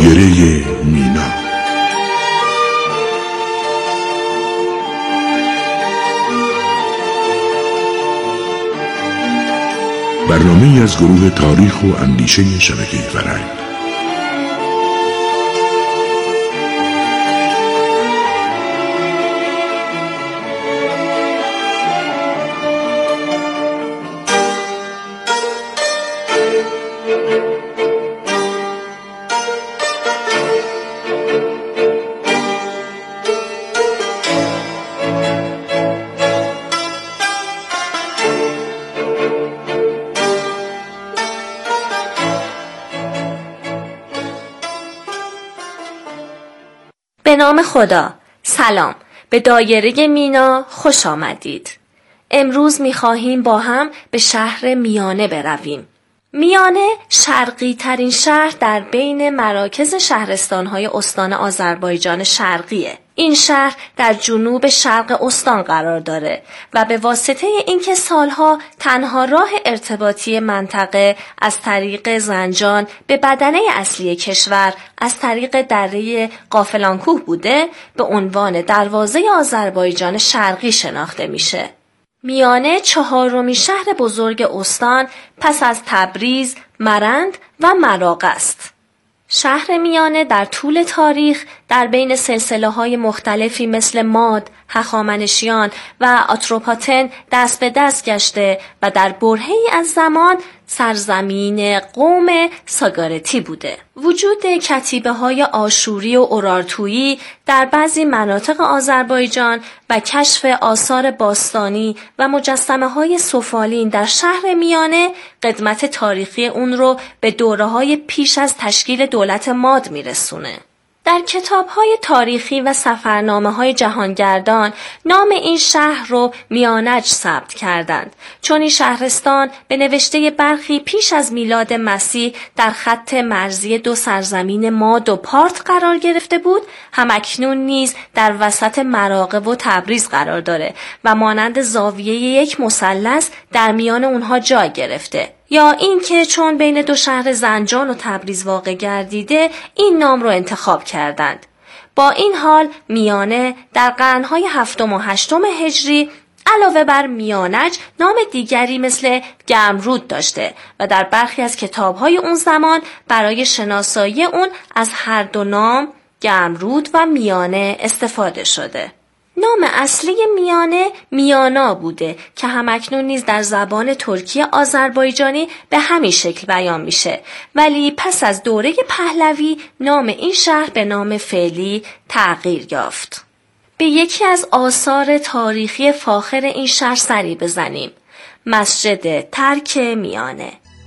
دایره مینا. برنامه‌ای از گروه تاریخ و اندیشه شبکه فرهنگ. به نام خدا. سلام، به دایره مینا خوش آمدید. امروز می‌خواهیم با هم به شهر میانه برویم. میانه شرقی ترین شهر در بین مراکز شهرستان‌های استان آذربایجان شرقیه. این شهر در جنوب شرق استان قرار داره و به واسطه اینکه سالها تنها راه ارتباطی منطقه از طریق زنجان به بدنه اصلی کشور از طریق دره قافلانکوه بوده، به عنوان دروازه آذربایجان شرقی شناخته میشه. میانه چهارمین شهر بزرگ استان پس از تبریز، مرند و مراغ است. شهر میانه در طول تاریخ در بین سلسله‌های مختلفی مثل ماد، هخامنشیان و آتروپاتن دست به دست گشته و در برهه‌ای از زمان سرزمین قوم ساگارتی بوده. وجود کتیبه‌های آشوری و اورارتویی در بعضی مناطق آذربایجان و کشف آثار باستانی و مجسمه‌های سفالین در شهر میانه قدمت تاریخی اون رو به دوره‌های پیش از تشکیل دولت ماد میرسونه. در کتاب‌های تاریخی و سفرنامه‌های جهانگردان نام این شهر رو میانج ثبت کردند، چون این شهرستان به نوشته برخی پیش از میلاد مسیح در خط مرزی دو سرزمین ماد و پارت قرار گرفته بود، همکنون نیز در وسط مراغه و تبریز قرار داره و مانند زاویه یک مثلث در میان اونها جای گرفته. یا اینکه چون بین دو شهر زنجان و تبریز واقع گردیده این نام رو انتخاب کردند. با این حال میانه در قرن‌های 7 و 8 هجری علاوه بر میانج نام دیگری مثل گرمرود داشته و در برخی از کتاب‌های اون زمان برای شناسایی اون از هر دو نام گرمرود و میانه استفاده شده. نام اصلی میانه میانا بوده که همکنون نیز در زبان ترکی آذربایجانی به همین شکل بیان میشه، ولی پس از دوره پهلوی نام این شهر به نام فعلی تغییر یافت. به یکی از آثار تاریخی فاخر این شهر سری بزنیم: مسجد ترک میانه.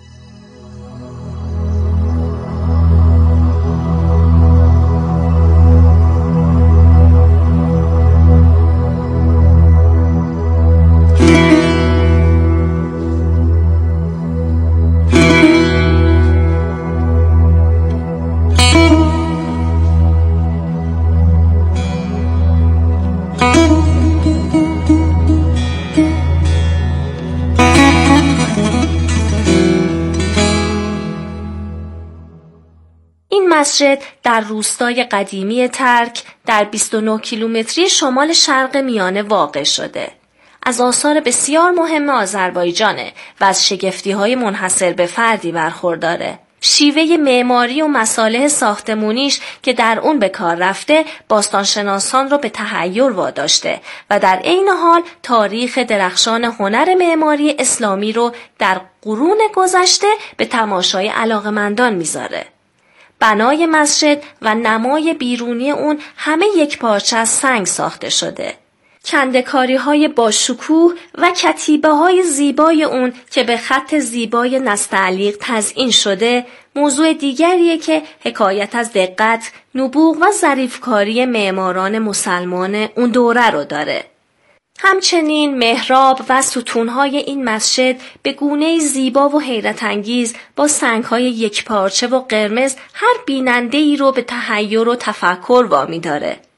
مسجد در روستای قدیمی ترک در 29 کیلومتری شمال شرق میانه واقع شده. از آثار بسیار مهم آذربایجانه و از شگفتی‌های منحصر به فردی برخورداره. شیوه معماری و مصالح ساختمونیش که در اون به کار رفته باستانشناسان رو به تحیر واداشته و در عین حال تاریخ درخشان هنر معماری اسلامی رو در قرون گذشته به تماشای علاقه‌مندان میذاره. بنای مسجد و نمای بیرونی اون همه یک پارچه از سنگ ساخته شده. کنده‌کاری‌های با شکوه و کتیبه‌های زیبای اون که به خط زیبای نستعلیق تزیین شده موضوع دیگریه که حکایت از دقت، نبوغ و ظریفکاری معماران مسلمان اون دوره رو داره. همچنین محراب و ستونهای این مسجد به گونه‌ای زیبا و حیرت انگیز با سنگ‌های یکپارچه و قرمز هر بیننده‌ای رو به تحیر و تفکر وامی داره.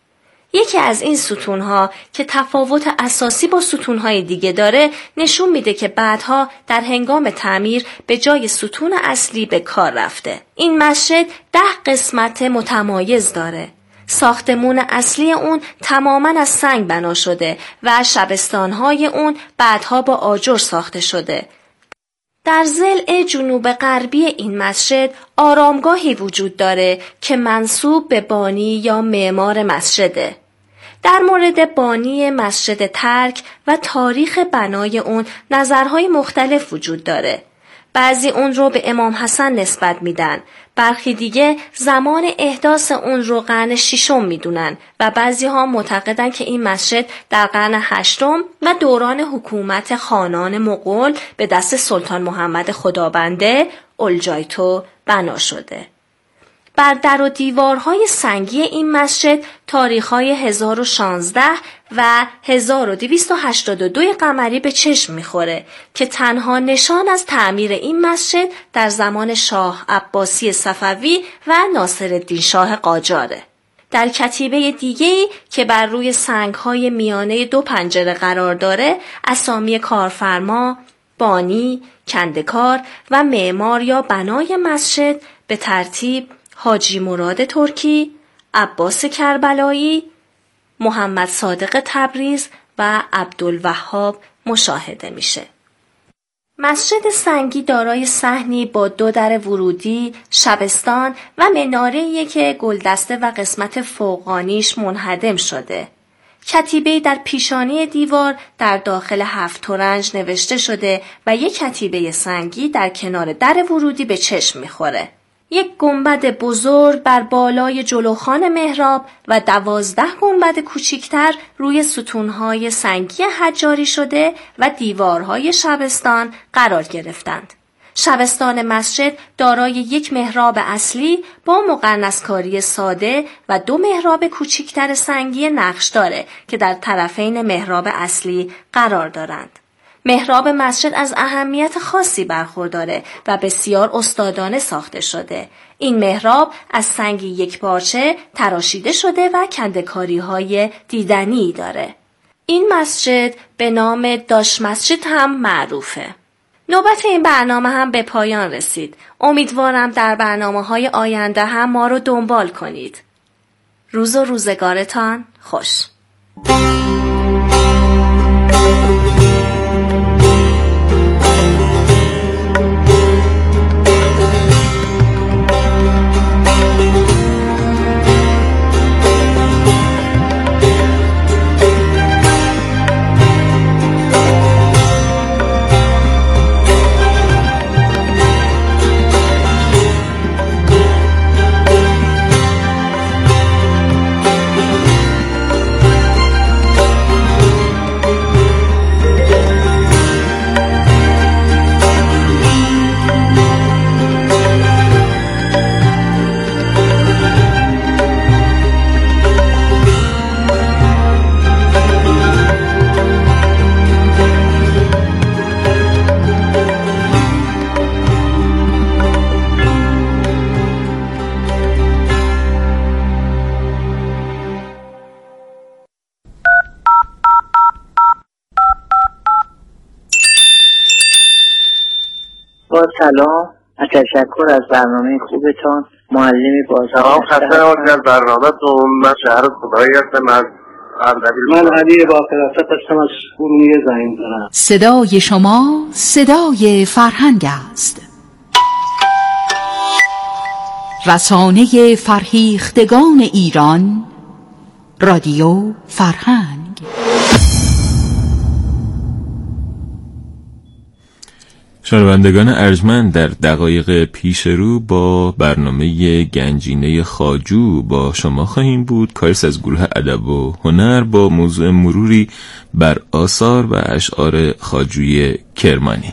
یکی از این ستونها که تفاوت اساسی با ستونهای دیگه داره نشون میده که بعدها در هنگام تعمیر به جای ستون اصلی به کار رفته. این مسجد 10 قسمت متمایز داره. ساختمون اصلی اون تماماً از سنگ بنا شده و شبستانهای اون بعدها با آجر ساخته شده. در ضلع جنوب غربی این مسجد آرامگاهی وجود داره که منسوب به بانی یا معمار مسجده. در مورد بانی مسجد ترک و تاریخ بنای اون نظرهای مختلف وجود داره. بعضی اون رو به امام حسن نسبت میدن، برخی دیگه زمان احداث اون رو قرن 6 میدونن و بعضی ها معتقدن که این مسجد در قرن 8 و دوران حکومت خانان مغول به دست سلطان محمد خدابنده اولجایتو بنا شده. بر در و دیوارهای سنگی این مسجد تاریخهای 1016 و 1282 قمری به چشم میخوره که تنها نشان از تعمیر این مسجد در زمان شاه عباسی صفوی و ناصرالدین شاه قاجاره. در کتیبه دیگه‌ای که بر روی سنگ‌های میانه 2 پنجره قرار داره، اسامی کارفرما، بانی، کنده‌کار و معمار یا بنای مسجد به ترتیب حاجی مراد ترکی، عباس کربلایی، محمد صادق تبریز و عبدالوهاب مشاهده میشه. مسجد سنگی دارای صحنی با 2 در ورودی، شبستان و مناره‌ای که گلدسته و قسمت فوقانیش منهدم شده. کتیبه‌ای در پیشانی دیوار در داخل 7 ترنج نوشته شده و یک کتیبه سنگی در کنار در ورودی به چشم میخوره. یک گنبد بزرگ بر بالای جلوخان محراب و 12 گنبد کوچکتر روی ستونهای سنگی حجاری شده و دیوارهای شبستان قرار گرفتند. شبستان مسجد دارای یک محراب اصلی با مقرنس‌کاری ساده و 2 محراب کوچکتر سنگی نقشداره که در طرفین محراب اصلی قرار دارند. محراب مسجد از اهمیت خاصی برخورداره و بسیار استادانه ساخته شده. این محراب از سنگ یکپارچه تراشیده شده و کنده‌کاری‌های دیدنی داره. این مسجد به نام داش مسجد هم معروفه. نوبت این برنامه هم به پایان رسید. امیدوارم در برنامه‌های آینده هم ما رو دنبال کنید. روز و روزگارتان خوش. سلام، تشکر از برنامه خوبتان. معلمی بازار خسته نباشید از برنامه‌تون. من شهر خدایی هستم از اردبیل. من علی باقرفت هستم از ارومیه زنگ زدم. صدای شما صدای فرهنگ است. رسانه فرهیختگان ایران، رادیو فرهنگ. شنوندگان ارجمند، در دقایق پیش رو با برنامه گنجینه خواجو با شما خواهیم بود. کارس از گروه ادب و هنر با موضوع مروری بر آثار و اشعار خواجوی کرمانی.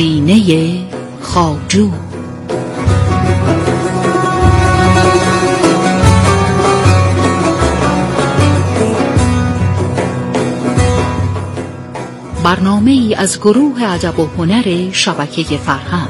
گنجینه خواجو. برنامه‌ای از گروه ادب و هنر شبکه فرهنگ.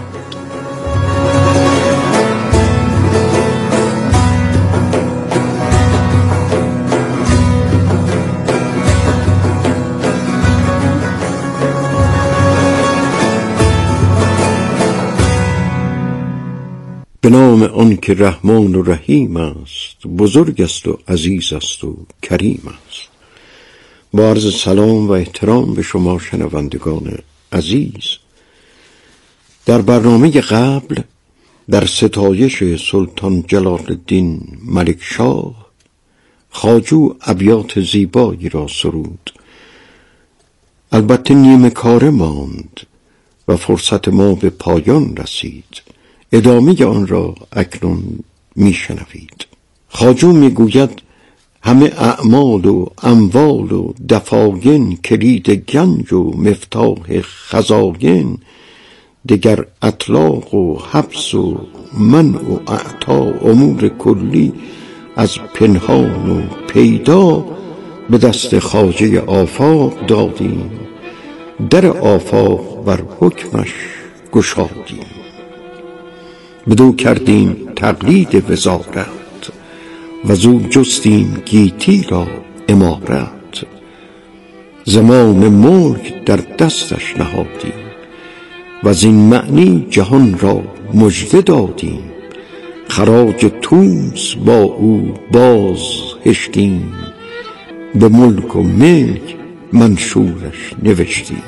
به نام آن که رحمان و رحیم است، بزرگ است و عزیز است و کریم است. با عرض سلام و احترام به شما شنوندگان عزیز، در برنامه قبل در ستایش سلطان جلال الدین ملکشاه خواجو ابیات زیبایی را سرود. البته نیمه کاره ماند و فرصت ما به پایان رسید. ادامه آن را اکنون میشنوید. خواجو میگوید همه اعمال و اموال و دفاین کلید گنج و مفتاح خزاین، دگر اطلاق و حبس و منع و اعطا امور کلی از پنهان و پیدا به دست خواجه آفاق دادیم، در آفاق بر حکمش گشادیم. بدو کردیم تقلید وزارت و زو جستیم گیتی را امارت. زمام ملک در دستش نهادیم و زین معنی جهان را مژده دادیم. خراج طوس با او باز هشتیم، به ملک و ملک منشورش نوشتیم.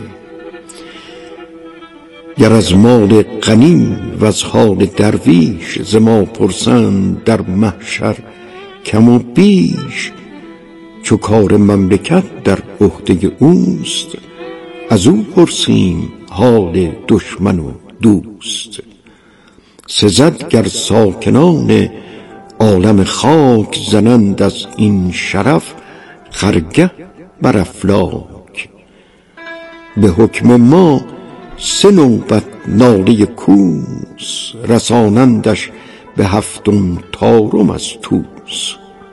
گر از مال غنی و از حال درویش، ز ما پرسند در محشر کم و بیش. چو کار مملکت در عهده اوست، از او پرسیم حال دشمن و دوست. سزد گر ساکنان عالم خاک، زنند از این شرف خرگه بر افلاک. به حکم ما 3 نوبت ناله کوس، رسانندش به 7 طارم از طوس.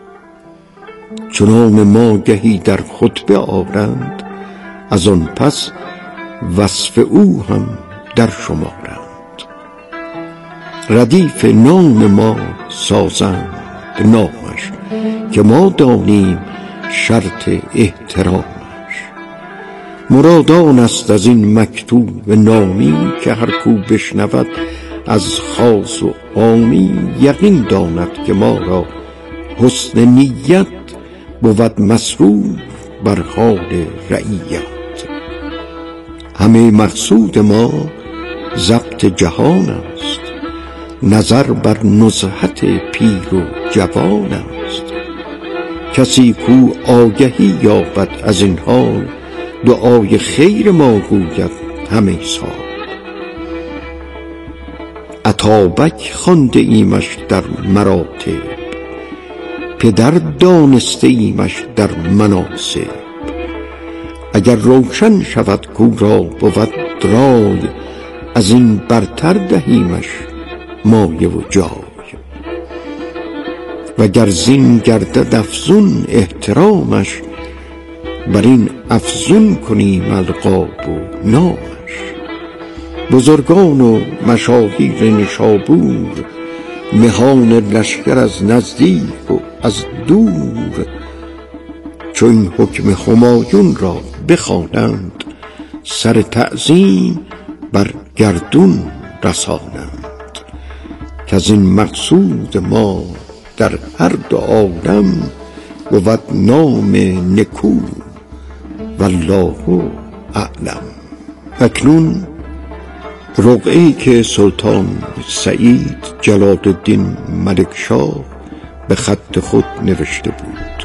چنان ما گهی در خطبه آرند، از آن پس وصف او هم در شمارند. ردیف نام ما سازند نامش، که ما دانیم شرط احترامش. مرادان است از این مکتوب نامی، که هر کو بشنود از خاص و عامی. یقین داند که ما را حسن نیت، بود مصروف بر حال رعیت. همه مقصود ما ضبط جهان است، نظر بر نزهت پیر و جوان است. کسی کو آگهی یابد از این حال، دعای خیر ما گوید همه سال. اتابک خوانده ایمش در مراتب، پدر دانسته ایمش در مناصب. اگر روشن شود کو را بود رای، از این برتر دهیمش مایه و جای. وگر زین گردد افزون احترامش، بر این افزون کنیم القاب و نامش. بزرگان و مشاهیر نشابور، مهان لشکر از نزدیک و از دور. چو این حکم همایون را بخوانند، سر تعظیم بر گردون رسانند. که از این مقصود ما در هر 2 عالم، بود نام نکو والله اعلم. اکنون رقعه‌ای که سلطان سعید جلال الدین ملکشاه به خط خود نوشته بود.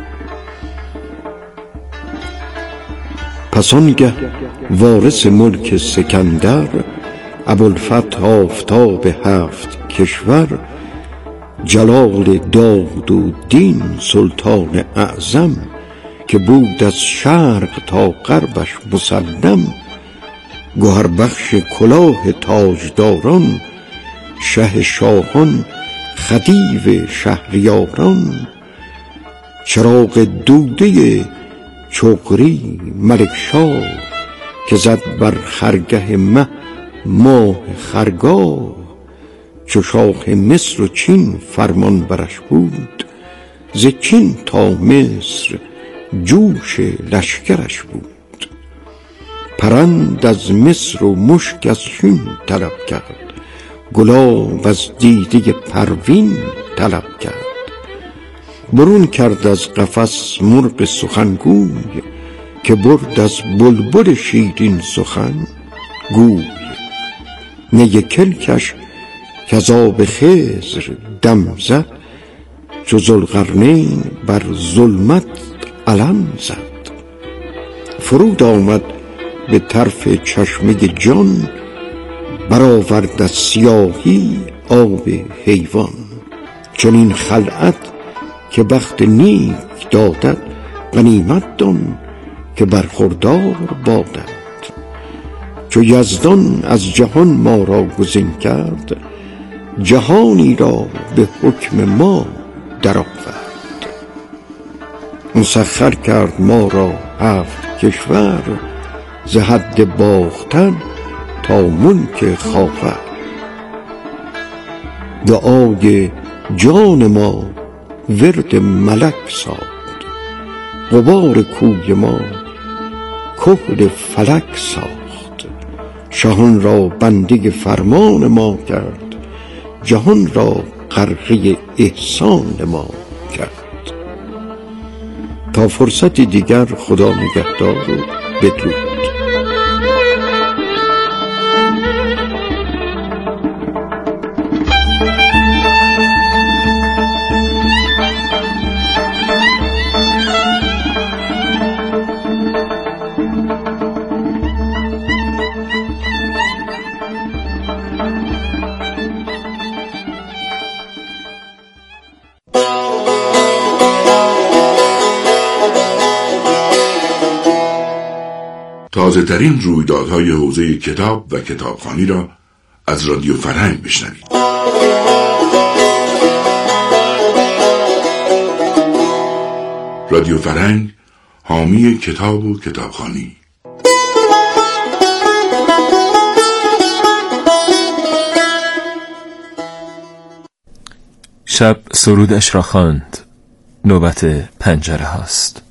پس آنگه وارث ملک سکندر، ابوالفتح آفتاب 7 کشور، جلال داد و دین سلطان اعظم، که بود از شرق تا غربش مسلم. گوهر بخش کلاه تاجداران، شه شاهان خدیو شهریاران. چراغ دوده چغری ملکشاه، که زد بر خرگه مه ماه خرگاه. چو شاه مصر و چین فرمان برش بود، ز چین تا مصر جوش لشکرش بود. پرند از مصر و مشک از چین طلب کرد، گلاب از دیده پروین طلب کرد. برون کرد از قفس مرغ سخنگوی، که برد از بلبل شیرین سخن گوی. نی کلکش کز آب خضر دم زد، چو ذوالقرنین بر ظلمت علم زد. فرود آمد به طرف چشمه جان، برآورد از سیاهی آب حیوان. چنین خلعت که بخت نیک دادد، غنیمت دان که برخوردار بادد. چو یزدان از جهان ما را گزین کرد، جهانی را به حکم ما درآورد. مسخر کرد ما را 7 کشور، ز حد باختن تا ملک خاور. دعای جان ما ورد ملک ساخت، غبار کوی ما کحل فلک ساخت. شاهان را بنده فرمان ما کرد، جهان را غرقه احسان ما کرد. تا فرصتی دیگر خدا نگهدار و بدرود. تازه‌ترین رویدادهای حوزه کتاب و کتابخوانی را از رادیو فرهنگ بشنوید. رادیو فرهنگ، حامی کتاب و کتابخوانی. شب سرودش را خواند. نوبت پنجره هاست.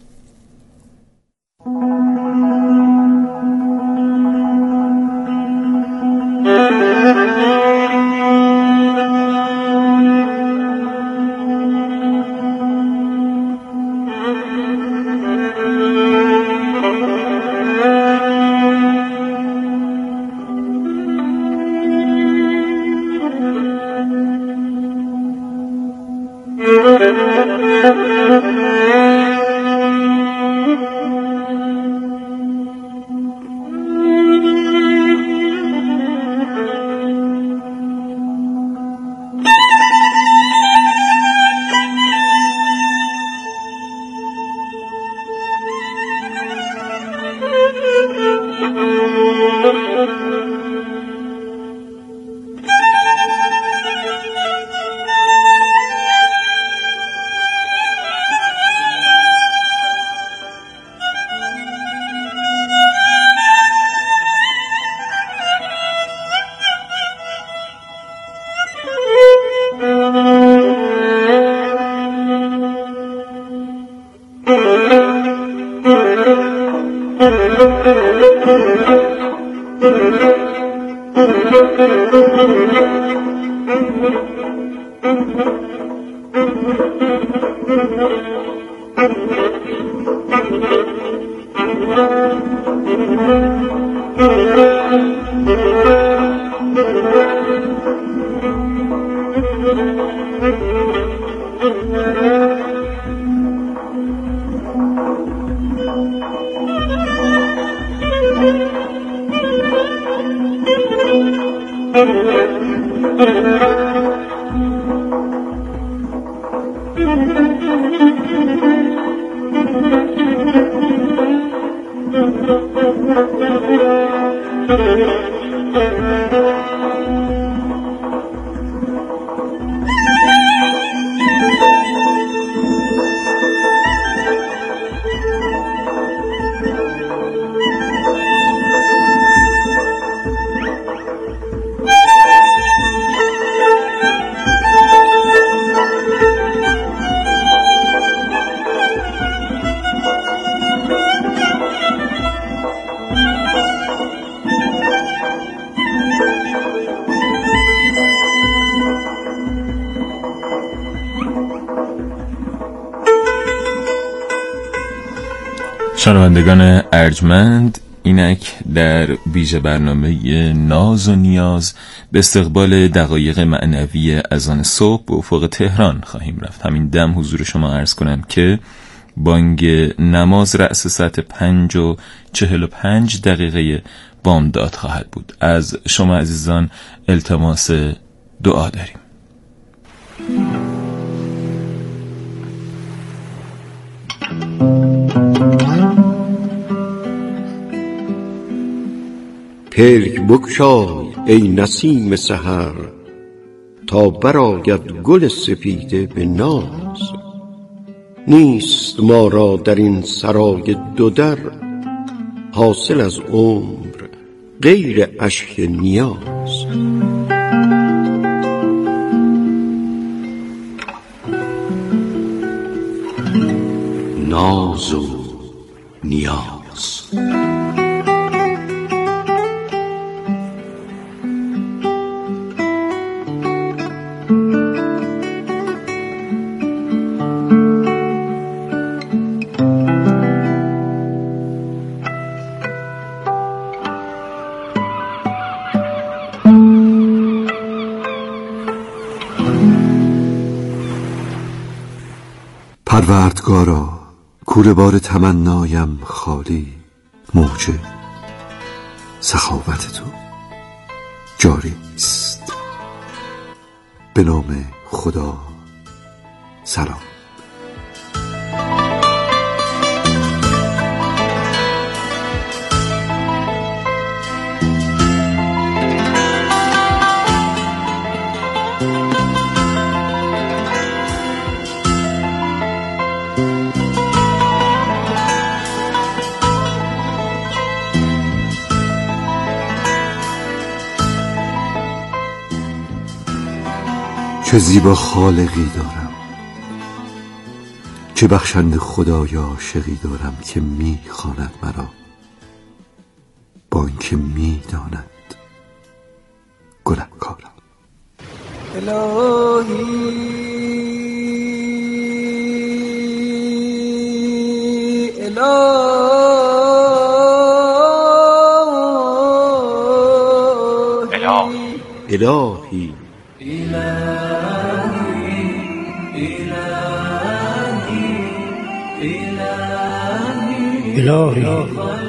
شنوندگان ارجمند، اینک در ویژه برنامه ناز و نیاز به استقبال دقایق معنوی اذان صبح به افق تهران خواهیم رفت. همین دم حضور شما عرض کنم که بانگ نماز رأس ساعت 5:45 بامداد خواهد بود. از شما عزیزان التماس دعا داریم. پلک بگشای ای نسیم سحر، تا برآید گل سپیده به ناز. نیست ما را در این سرای دو در، حاصل از عمر غیر اشک نیاز. ناز و نیاز. پروردگارا، کوره بار تمنایم خالی، موج سخاوت تو جاری است. به نام خدا. سلام. چه زیبا خالقی دارم، چه بخشنده خدای عاشقی دارم که می خواند مرا، با اینکه می داند گنهکارم. الهی الهی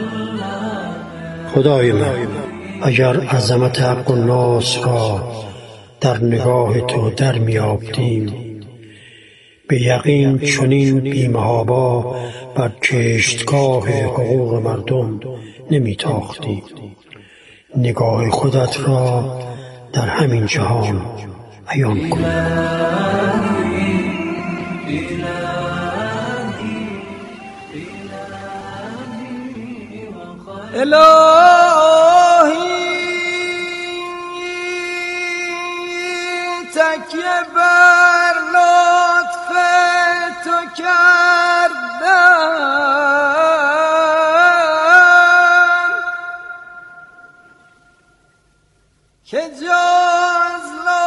خدای من، اگر عظمت حق و ناز را در نگاه تو در میابدیم، به یقین چنین بی‌محابا بر کشتگاه حقوق مردم نمیتاختیم. نگاه خودت را در همین جهان عیان کن. الهی تکیه بر لطف تو کردم که جز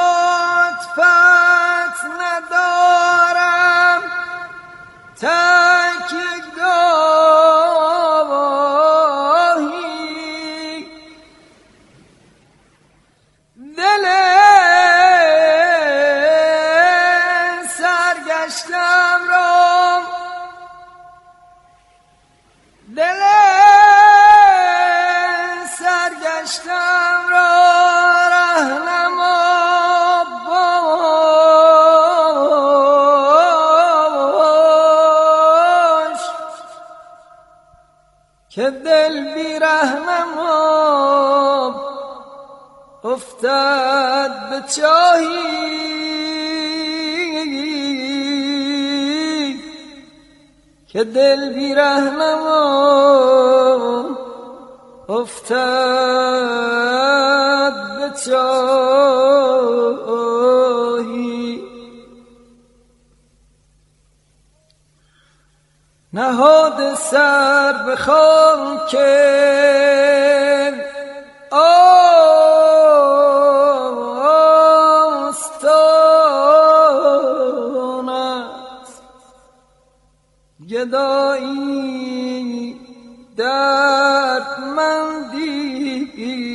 لطفت ندارم تکیه سرگشتم را رهنما باش که دل بی رهنما افتد به چاهی که دل بی رهنما افتد به چاهی. نهاد سر به خاک آستانت گدایی دردمندی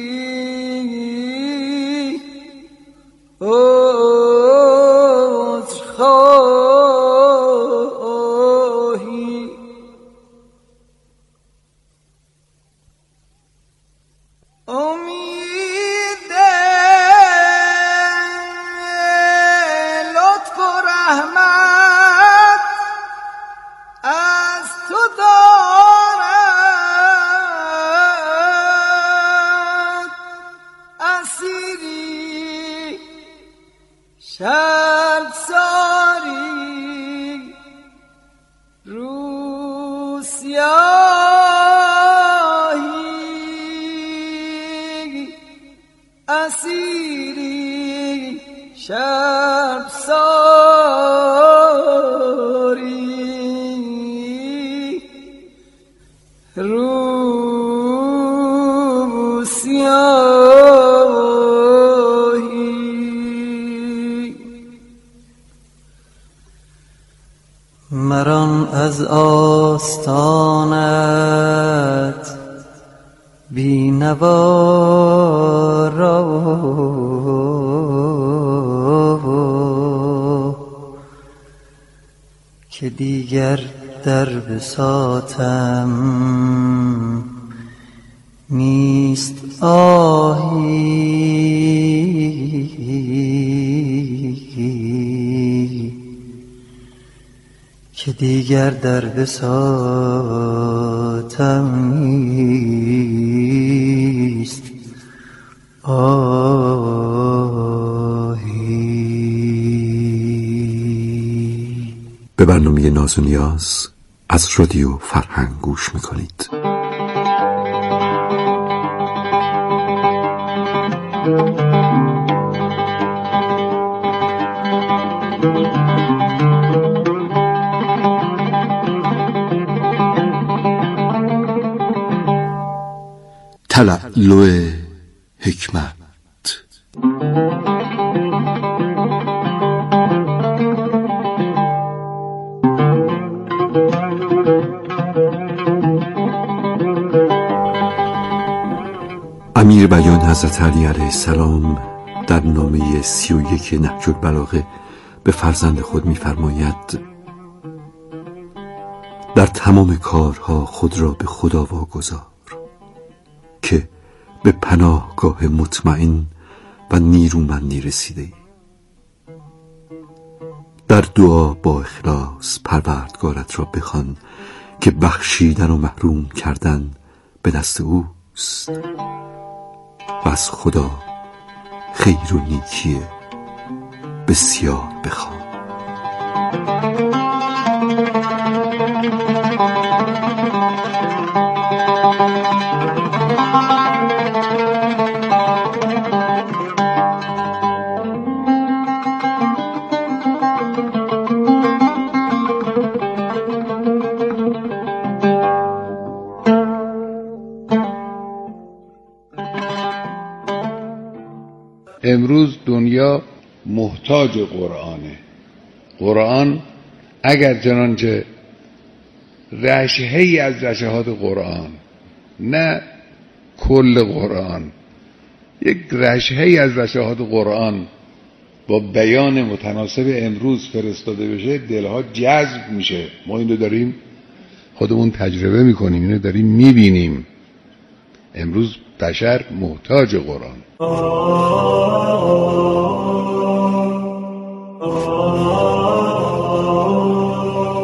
عذرخواهی امید لطف و رحمت از تو دارد اسیری شرمساری روسیاهی اسیری شرمساری روسیاهی مران از آستانت بی‌نوا را که دیگر در بساطم نیست آهی که دیگر در بساطم نیست آهی. به برنامه ناز و نیاز از رادیو فرهنگ گوش میکنید. تلالو حکمت. امیر بیان حضرت علی علیه السلام در نامه 31 نهج البلاغه به فرزند خود می‌فرماید: در تمام کارها خود را به خدا واگذار که به پناهگاه مطمئن و نیرومندی رسیده ای. در دعا با اخلاص پروردگارت را بخوان که بخشیدن و محروم کردن به دست اوست و از خدا خیر و نیکی بسیار بخوان. امروز دنیا محتاج قرآنه. قرآن اگر چنانچه رشحه‌ای از رشحات قرآن، نه کل قرآن، یک رشحه‌ای از رشحات قرآن با بیان متناسب امروز فرستاده بشه، دلها جذب میشه. ما اینو داریم خودمون تجربه میکنیم، اینو داریم میبینیم. امروز بشر محتاج قرآن.